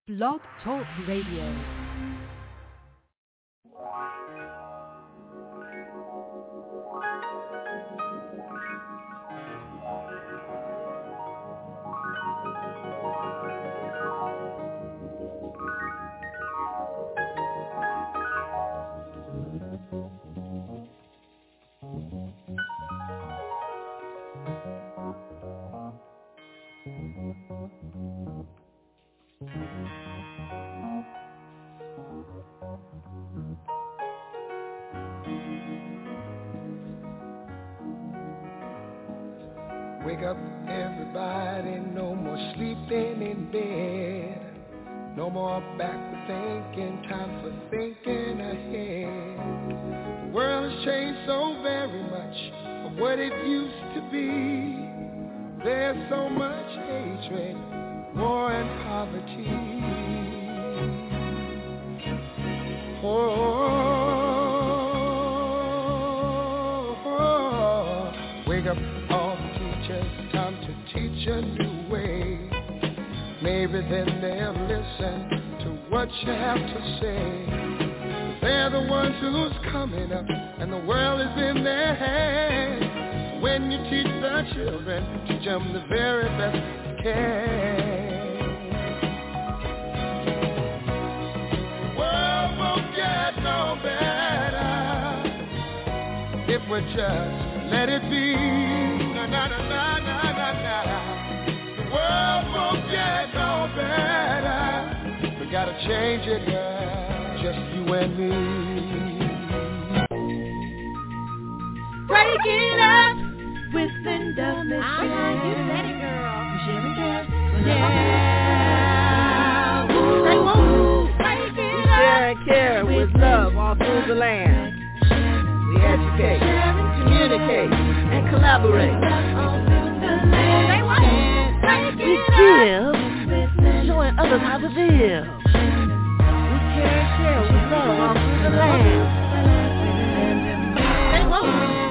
Blog Talk Radio. Wake up, everybody, no more sleeping in bed. No more backward thinking, time for thinking ahead. The world has changed so very much from what it used to be. There's so much hatred, war and poverty. Wake up, all the teachers, time to teach a new way. Maybe then they'll listen to what you have to say. They're the ones who's coming up, and the world is in their hands. When you teach the children, teach them the very best you can. The world won't get no better if we just let it be. Na na na na na na na. The world won't get no better. We gotta change it, girl. Just you and me. Break it up with Linda Michelle. You said it, girl. Jerry Jeff. Yeah. Say woo. Break it up. Share and care with love all through the land. We educate, communicate, and collaborate. Say what? We give, showing others how to live. We care and share with love all through the land. Say what?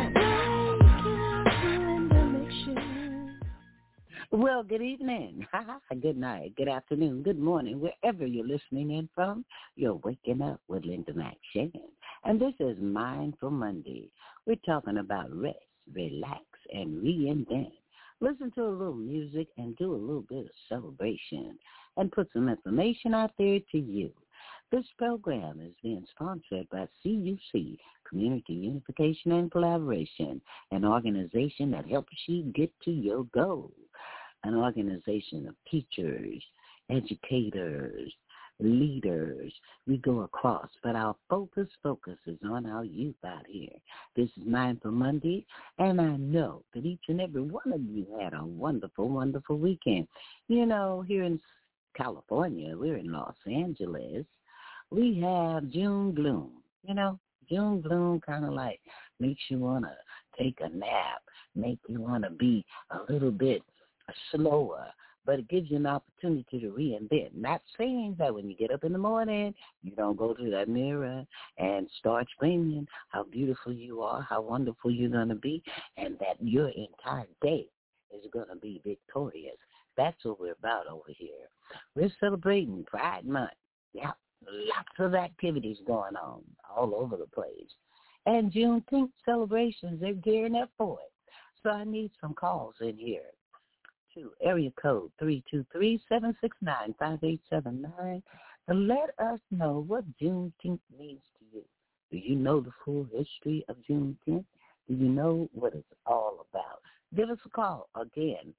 Well, good evening, good night, good afternoon, good morning, wherever you're listening in from. You're waking up with Linda McShane, and this is Mindful Monday. We're talking about rest, relax, and reinvent. Listen to a little music and do a little bit of celebration and put some information out there to you. This program is being sponsored by CUC, Community Unification and Collaboration, an organization that helps you get to your goals. An organization of teachers, educators, leaders. We go across, but our focus is on our youth out here. This is Mindful Monday, and I know that each and every one of you had a wonderful, wonderful weekend. You know, here in California, we're in Los Angeles, we have June gloom. You know, June gloom kind of like makes you want to take a nap, make you want to be a little bit slower, but it gives you an opportunity to reinvent. Not saying that when you get up in the morning, you don't go to that mirror and start screaming how beautiful you are, how wonderful you're going to be, and that your entire day is going to be victorious. That's what we're about over here. We're celebrating Pride Month. Yeah, lots of activities going on all over the place. And Juneteenth celebrations, they're gearing up for it. So I need some calls in here. To area code 323-769-5879 to let us know what Juneteenth means to you. Do you know the full history of Juneteenth? Do you know what it's all about? Give us a call again,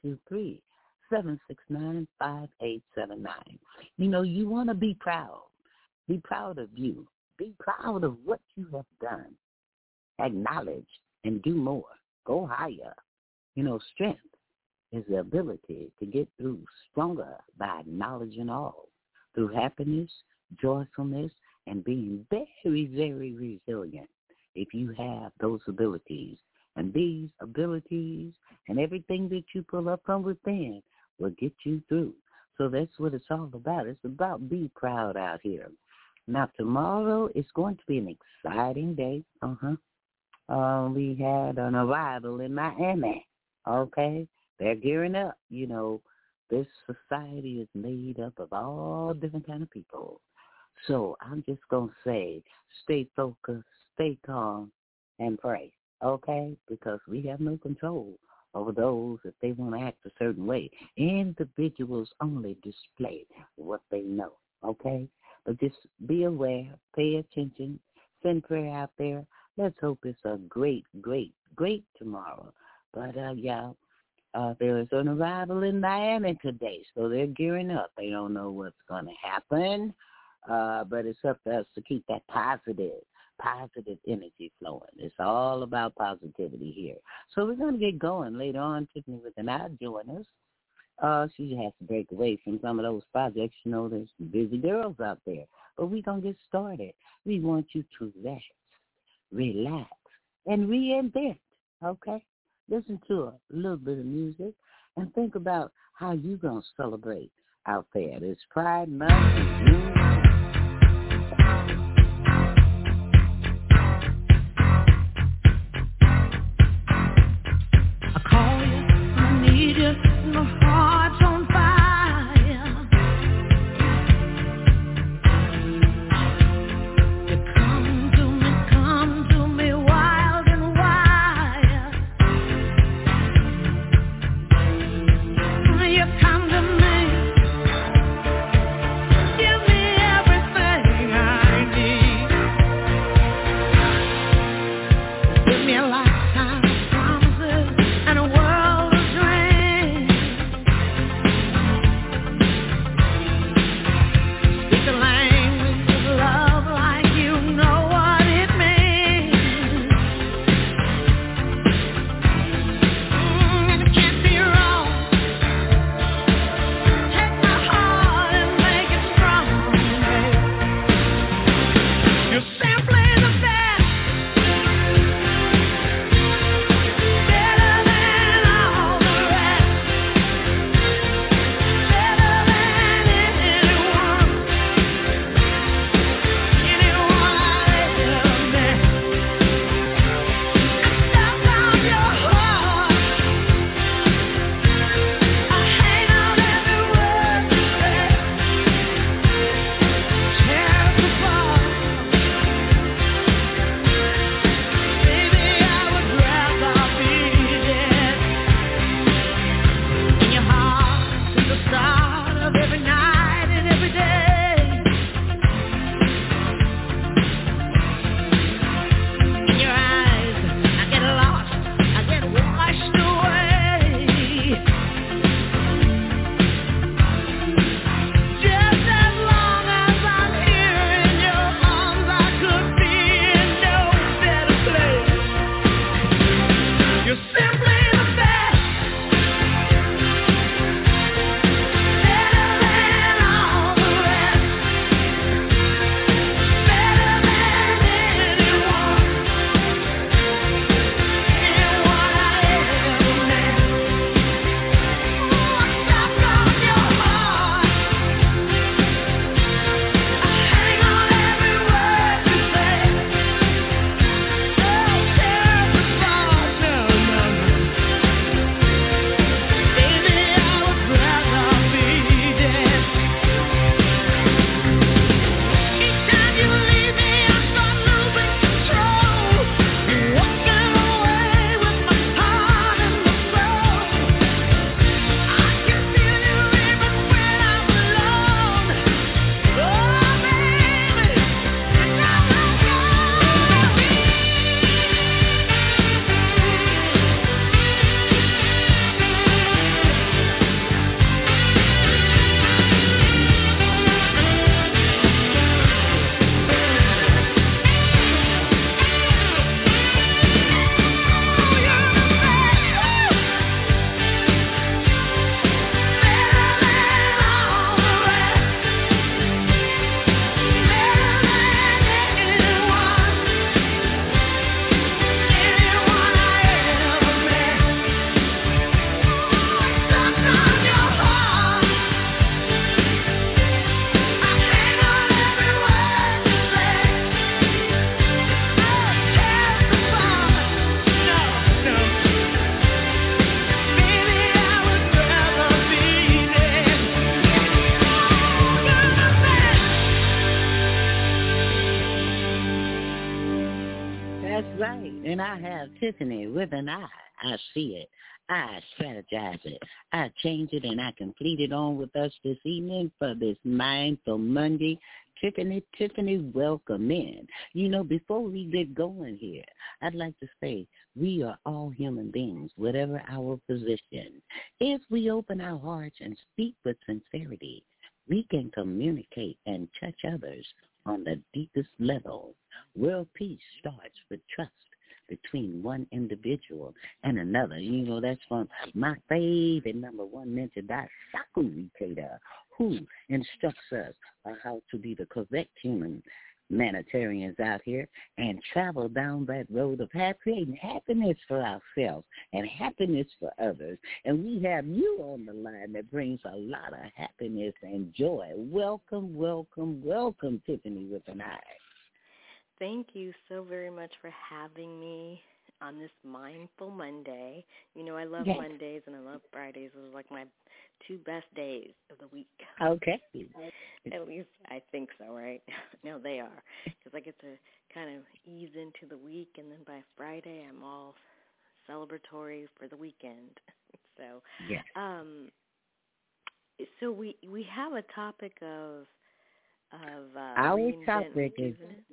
323-769-5879. You know, you want to be proud. Be proud of you. Be proud of what you have done. Acknowledge and do more. Go higher. You know, strength is the ability to get through stronger by acknowledging all, through happiness, joyfulness, and being very, very resilient. If you have those abilities, and these abilities and everything that you pull up from within will get you through. So that's what it's all about. It's about be proud out here. Now, tomorrow is going to be an exciting day. We had an arrival in Miami, okay? They're gearing up, you know, This society is made up of all different kind of people. So I'm just going to say, stay focused, stay calm, and pray, okay? Because we have no control over those if they want to act a certain way. Individuals only display what they know, okay? But just be aware, pay attention, send prayer out there. Let's hope it's a great, great, great tomorrow. But, there is an arrival in Miami today, so they're gearing up. They don't know what's going to happen, but it's up to us to keep that positive energy flowing. It's all about positivity here. So we're going to get going later on. Tiffany with an eye join us. She has to break away from some of those projects. You know, there's busy girls out there. But we're going to get started. We want you to rest, relax, and reinvent, okay? Listen to a little bit of music and think about how you're going to celebrate out there. It's Pride Month. Give me right. And I have Tiffany with an I. I see it. I strategize it. I change it, and I complete it on with us this evening for this Mindful Monday. Tiffany, welcome in. You know, before we get going here, I'd like to say we are all human beings, whatever our position. If we open our hearts and speak with sincerity, we can communicate and touch others on the deepest level. World peace starts with trust between one individual and another. You know, that's from my favorite number one mentor, Daisaku Ikeda, who instructs us on how to be the correct humanitarians out here and travel down that road of creating happiness for ourselves and happiness for others. And we have you on the line that brings a lot of happiness and joy. Welcome, welcome, welcome, Tiffany with an I. Thank you so very much for having me on this Mindful Monday. You know, I love Mondays and I love Fridays. Those are like my two best days of the week. Okay. At least I think so, right? No, they are. Because I get to kind of ease into the week, and then by Friday I'm all celebratory for the weekend. So, so we have a topic of our topic is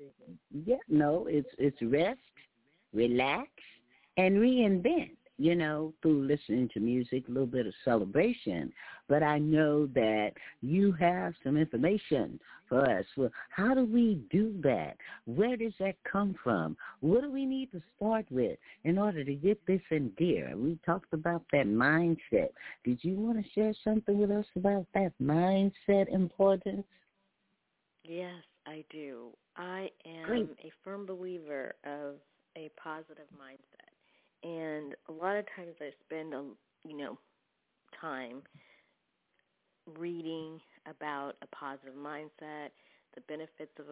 it's rest, relax, and reinvent, you know, through listening to music, a little bit of celebration. But I know that you have some information for us. Well, how do we do that? Where does that come from? What do we need to start with in order to get this in gear? We talked about that mindset. Did you want to share something with us about that mindset importance? Yes, I do. I am a firm believer of a positive mindset. And a lot of times I spend, time reading about a positive mindset, the benefits of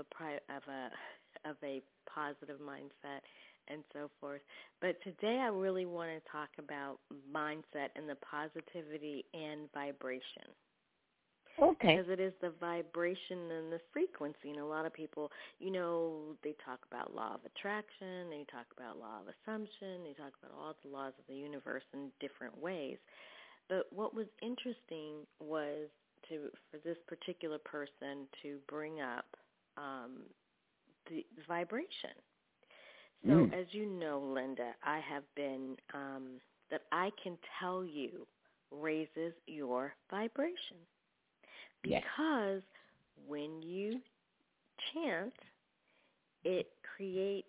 a positive mindset, and so forth. But today I really want to talk about mindset and the positivity and vibration. Okay. Because it is the vibration and the frequency. And a lot of people, you know, they talk about law of attraction, they talk about law of assumption, they talk about all the laws of the universe in different ways. But what was interesting was for this particular person to bring up the vibration. So as you know, Linda, I have been, that I can tell you raises your vibration. Because when you chant, it creates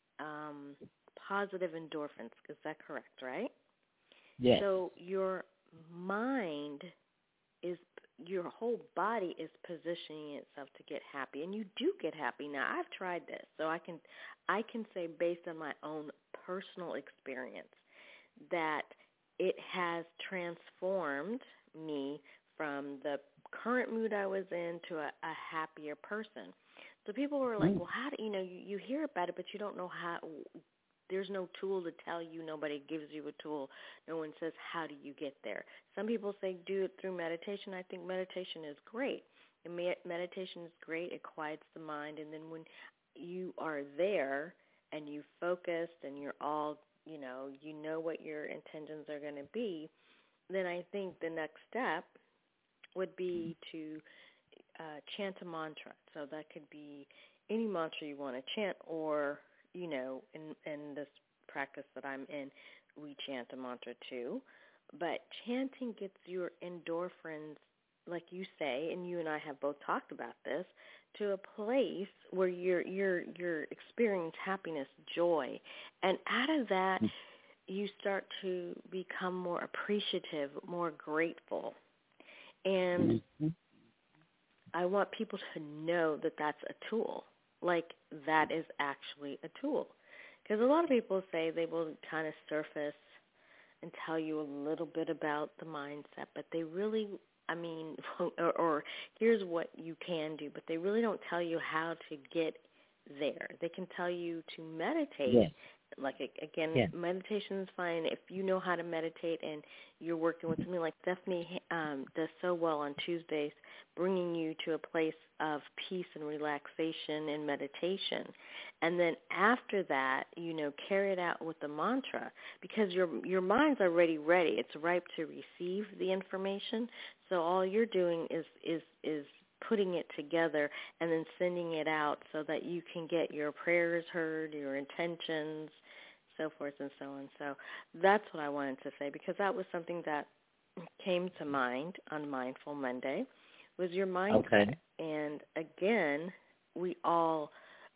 positive endorphins. Is that correct, right? Yes. So your mind your whole body is positioning itself to get happy, and you do get happy. Now, I've tried this, so I can say based on my own personal experience that it has transformed me from the current mood I was in to a happier person. So people were like, well, how do you hear about it, but you don't know how. There's no tool to tell you. Nobody gives you a tool. No one says, how do you get there? Some people say do it through meditation. I think meditation is great. And meditation is great. It quiets the mind. And then when you are there and you focused and you're all, you know what your intentions are going to be, then I think the next step would be to chant a mantra. So that could be any mantra you want to chant, or, in this practice that I'm in, we chant a mantra too. But chanting gets your endorphins, like you say, and you and I have both talked about this, to a place where you're experiencing happiness, joy. And out of that, you start to become more appreciative, more grateful. And I want people to know that that's a tool. Like, that is actually a tool. Because a lot of people say they will kind of surface and tell you a little bit about the mindset, but they really, or here's what you can do, but they really don't tell you how to get there. They can tell you to meditate meditation is fine. If you know how to meditate and you're working with something like Stephanie does so well on Tuesdays, bringing you to a place of peace and relaxation and meditation. And then after that, carry it out with the mantra, because your mind's already ready. It's ripe to receive the information. So all you're doing is putting it together and then sending it out so that you can get your prayers heard, your intentions, so forth and so on. So that's what I wanted to say, because that was something that came to mind on Mindful Monday, was your mindset. Okay. And again, we all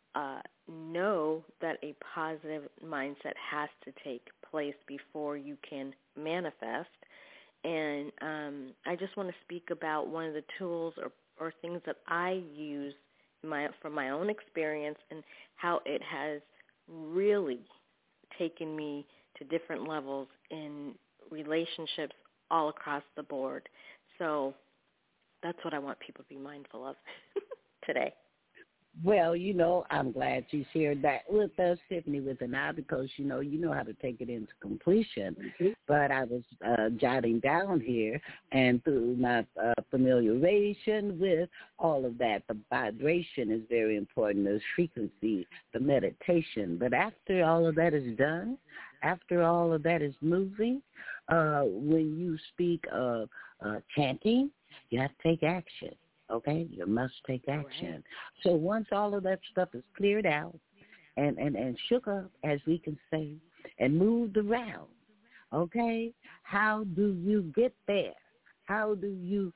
know that a positive mindset has to take place before you can manifest. And I just want to speak about one of the tools or things that I use from my own experience, and how it has really taken me to different levels in relationships all across the board. So that's what I want people to be mindful of today. Well, I'm glad you shared that with us, Tiffany, with an eye, because, you know how to take it into completion. Mm-hmm. But I was jotting down here, and through my familiarization with all of that, the vibration is very important, the frequency, the meditation. But after all of that is done, after all of that is moving, when you speak of chanting, you have to take action. Okay, you must take action. Right. So once all of that stuff is cleared out and shook up, as we can say, and moved around, okay, how do you get there? How do you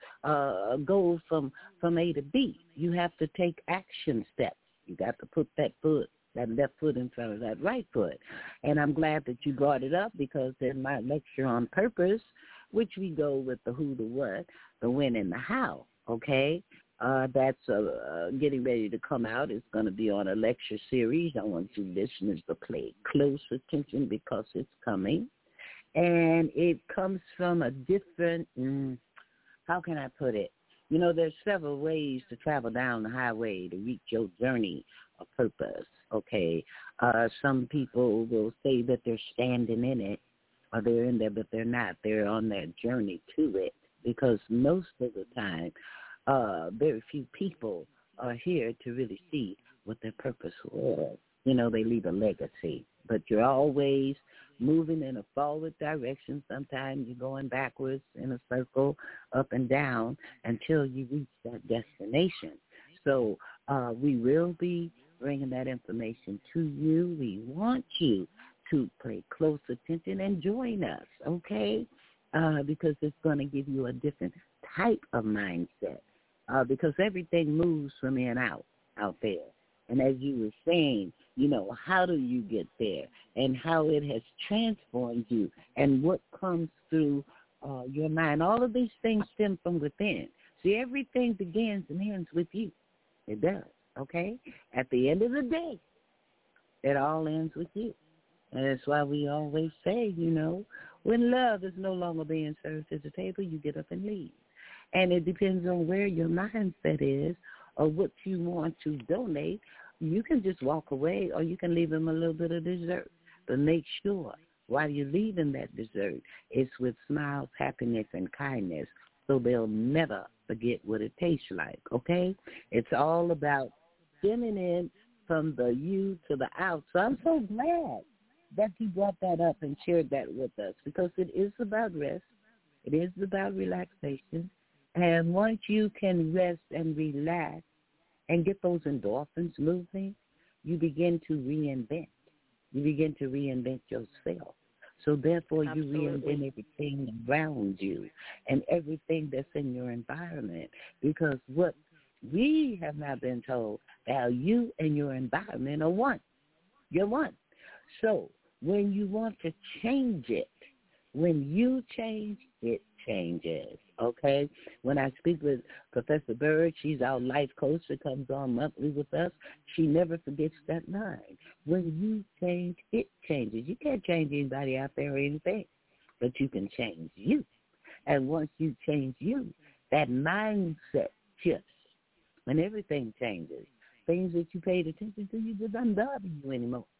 go from A to B? You have to take action steps. You got to put that left foot in front of that right foot. And I'm glad that you brought it up, because in my lecture on purpose, which we go with the who, the what, the when, and the how, okay? That's getting ready to come out. It's going to be on a lecture series. I want you listeners to pay close attention, because it's coming. And it comes from a different, how can I put it? There's several ways to travel down the highway to reach your journey of purpose, okay? Some people will say that they're standing in it, or they're in there, but they're not. They're on their journey to it, because most of the time, very few people are here to really see what their purpose was. They leave a legacy, but you're always moving in a forward direction. Sometimes you're going backwards in a circle, up and down, until you reach that destination. So we will be bringing that information to you. We want you to pay close attention and join us, okay? Because it's going to give you a different type of mindset, because everything moves from in out there. And as you were saying, how do you get there, and how it has transformed you, and what comes through your mind. All of these things stem from within. See, everything begins and ends with you. It does, okay? At the end of the day, it all ends with you. And that's why we always say, when love is no longer being served at the table, you get up and leave. And it depends on where your mindset is, or what you want to donate. You can just walk away, or you can leave them a little bit of dessert. But make sure while you're leaving that dessert, it's with smiles, happiness, and kindness, so they'll never forget what it tastes like, okay? It's all about stemming in from the you to the out. So I'm so glad that you brought that up and shared that with us, because it is about rest. It is about relaxation. And once you can rest and relax and get those endorphins moving, you begin to reinvent. You begin to reinvent yourself. So therefore, Absolutely. You reinvent everything around you and everything that's in your environment. Because what we have not been told, that you and your environment are one. You're one. So when you want to change it, when you change, it changes, okay? When I speak with Professor Bird, she's our life coach that comes on monthly with us. She never forgets that line. When you change, it changes. You can't change anybody out there or anything, but you can change you. And once you change you, that mindset shifts, and everything changes. Things that you paid attention to, you just don't bother you anymore.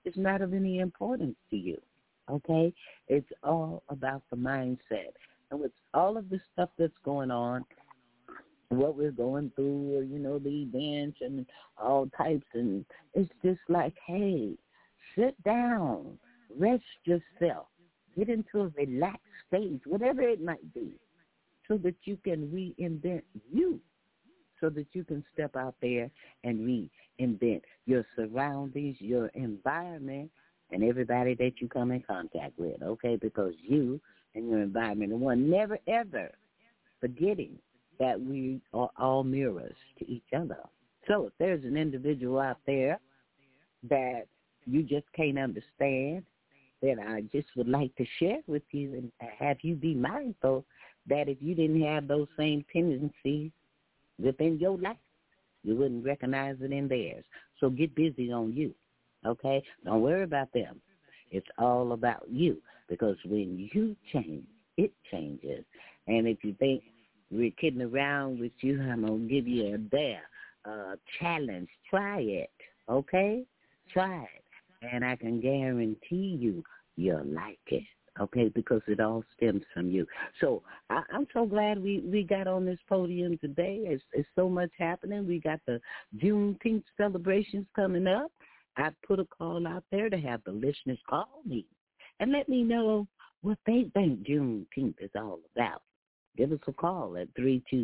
is not of any importance to you, okay? It's all about the mindset. And with all of this stuff that's going on, what we're going through, or, the events and all types, and it's just like, hey, sit down, rest yourself, get into a relaxed state, whatever it might be, so that you can reinvent you, so that you can step out there and reinvent your surroundings, your environment, and everybody that you come in contact with, okay? Because you and your environment are one. Never, ever forgetting that we are all mirrors to each other. So if there's an individual out there that you just can't understand, then I just would like to share with you and have you be mindful that if you didn't have those same tendencies within your life, you wouldn't recognize it in theirs. So get busy on you, okay? Don't worry about them. It's all about you, because when you change, it changes. And if you think we're kidding around with you, I'm going to give you a challenge. Try it, okay? Try it. And I can guarantee you'll like it, okay, because it all stems from you. So I'm so glad we got on this podium today. It's so much happening. We got the Juneteenth celebrations coming up. I put a call out there to have the listeners call me and let me know what they think Juneteenth is all about. Give us a call at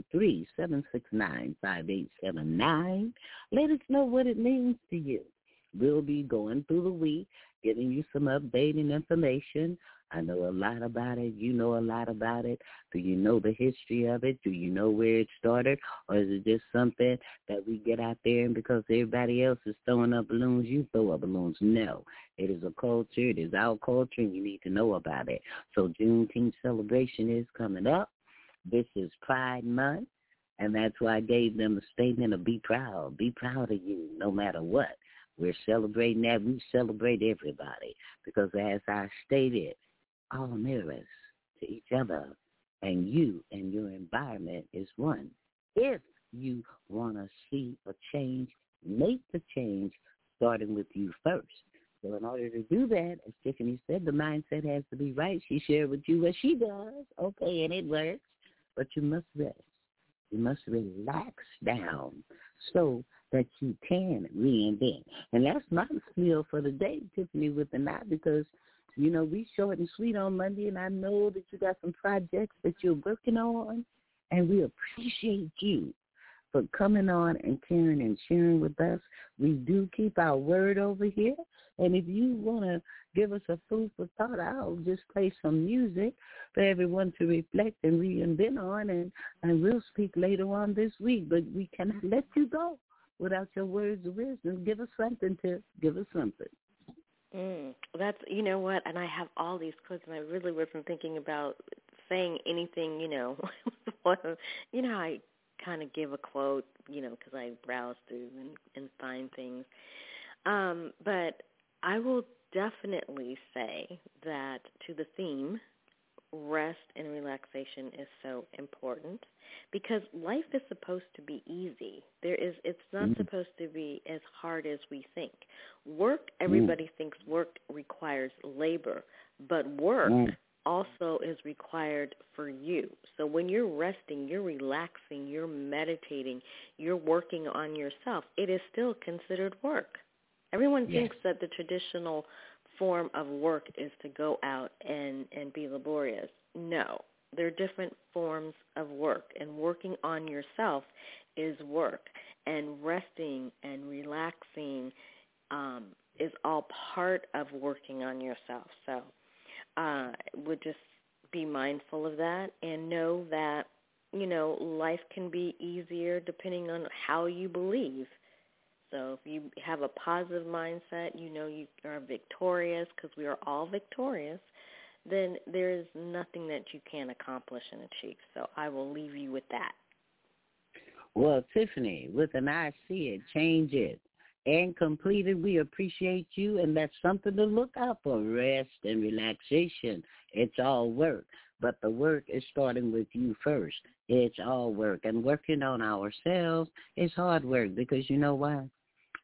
323-769-5879. Let us know what it means to you. We'll be going through the week, giving you some updating information. I know a lot about it. You know a lot about it. Do you know the history of it? Do you know where it started? Or is it just something that we get out there and because everybody else is throwing up balloons, you throw up balloons? No. It is a culture. It is our culture, and you need to know about it. So Juneteenth celebration is coming up. This is Pride Month, and that's why I gave them a statement of be proud. Be proud of you no matter what. We're celebrating that. We celebrate everybody because, as I stated, all mirrors to each other, and you and your environment is one. If you want to see a change, make the change starting with you first. So in order to do that, as Tiffany said, the mindset has to be right. She shared with you what she does, okay, and it works, but you must rest. You must relax down so that you can reinvent. And that's my spiel for the day, Tiffany with the knot, because, we short and sweet on Monday, and I know that you got some projects that you're working on, and we appreciate you for coming on and caring and sharing with us. We do keep our word over here, and if you want to give us a food for thought, I'll just play some music for everyone to reflect and reinvent on, and we'll speak later on this week, but we cannot let you go without your words of wisdom. Give us something. That's, you know what, and I have all these quotes, and I really wasn't thinking about saying anything, I kind of give a quote, because I browse through and find things. But I will definitely say that to the theme, rest and relaxation is so important because life is supposed to be easy. It's not supposed to be as hard as we think. Work, everybody thinks work requires labor, but work also is required for you. So when you're resting, you're relaxing, you're meditating, you're working on yourself, it is still considered work. Everyone thinks that the traditional form of work is to go out and be laborious. No, there are different forms of work, and working on yourself is work, and resting and relaxing is all part of working on yourself. So would just be mindful of that and know that, life can be easier depending on how you believe. So if you have a positive mindset, you are victorious because we are all victorious, then there is nothing that you can't accomplish and achieve. So I will leave you with that. Well, Tiffany, with an I see it, change it, and completed, we appreciate you, and that's something to look out for, rest and relaxation. It's all work, but the work is starting with you first. It's all work, and working on ourselves is hard work because you know why?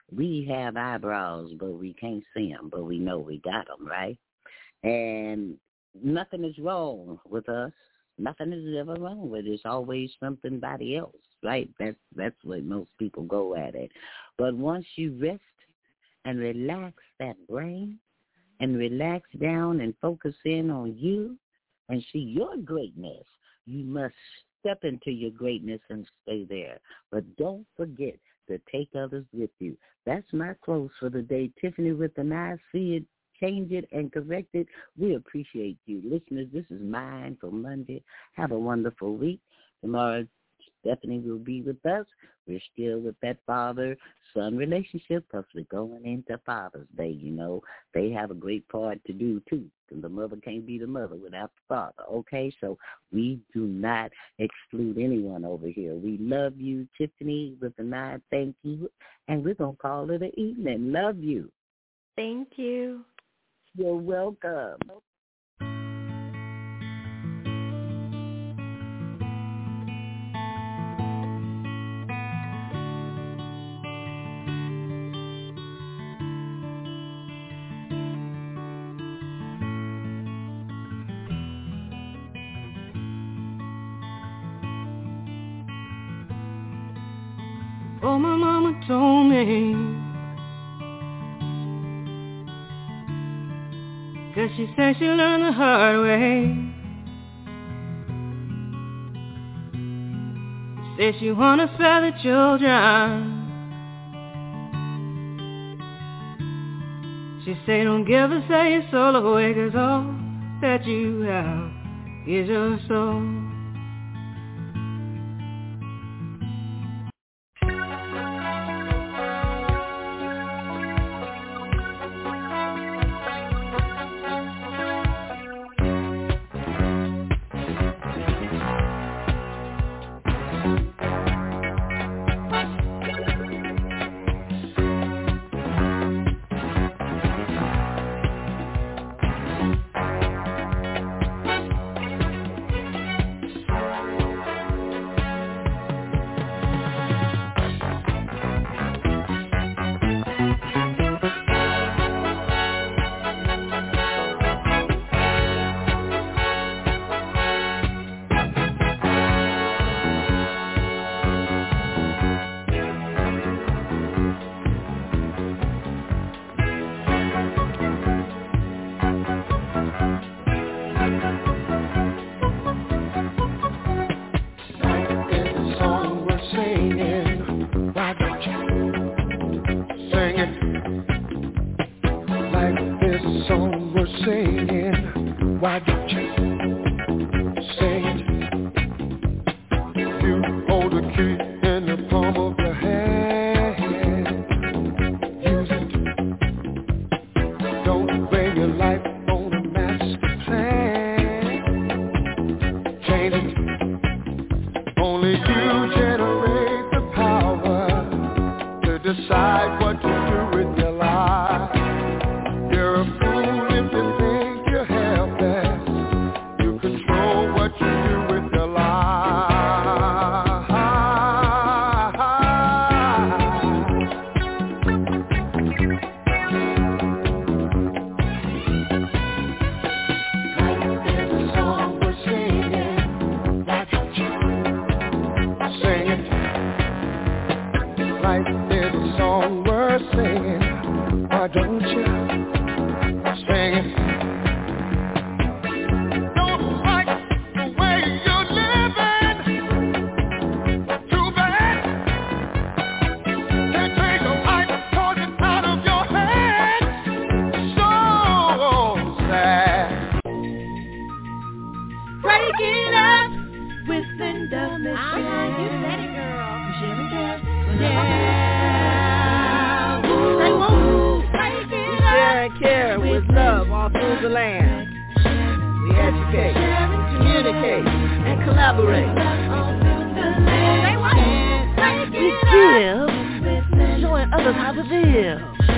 We have eyebrows, but we can't see them, but we know we got them, right? And nothing is wrong with us. Nothing is ever wrong with it. It's always somebody else, right? That's what most people go at it. But once you rest and relax that brain and relax down and focus in on you and see your greatness, you must step into your greatness and stay there. But don't forget to take others with you. That's my close for the day. Tiffany with an I, see it, change it, and correct it. We appreciate you. Listeners, this is Mine for Monday. Have a wonderful week. Tomorrow, Stephanie will be with us. We're still with that father-son relationship because we're going into Father's Day, you know. They have a great part to do, too. The mother can't be the mother without the father, okay? So we do not exclude anyone over here. We love you, Tiffany, with an I, thank you. And we're going to call it an evening. Love you. Thank you. You're welcome. Oh, my mama told me, 'cause she said she learned the hard way. Said she wanna spare the children. She said don't give us your soul away, 'cause all that you have is your soul. Showing others how to live.